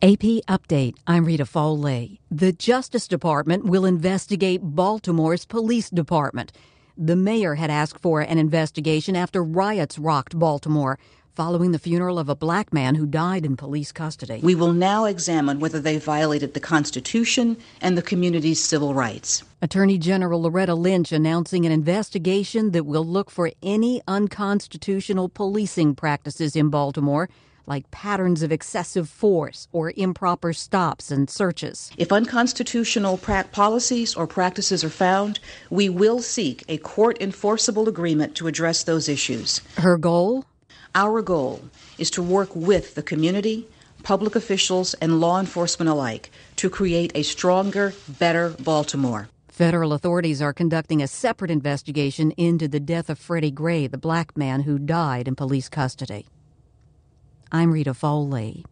AP Update. I'm Rita Foley. The Justice Department will investigate Baltimore's police department. The mayor had asked for an investigation after riots rocked Baltimore, following the funeral of a black man who died in police custody. We will now examine whether they violated the Constitution and the community's civil rights. Attorney General Loretta Lynch announcing an investigation that will look for any unconstitutional policing practices in Baltimore, like patterns of excessive force or improper stops and searches. If unconstitutional policies or practices are found, we will seek a court-enforceable agreement to address those issues. Her goal? Our goal is to work with the community, public officials, and law enforcement alike to create a stronger, better Baltimore. Federal authorities are conducting a separate investigation into the death of Freddie Gray, the black man who died in police custody. I'm Rita Foley.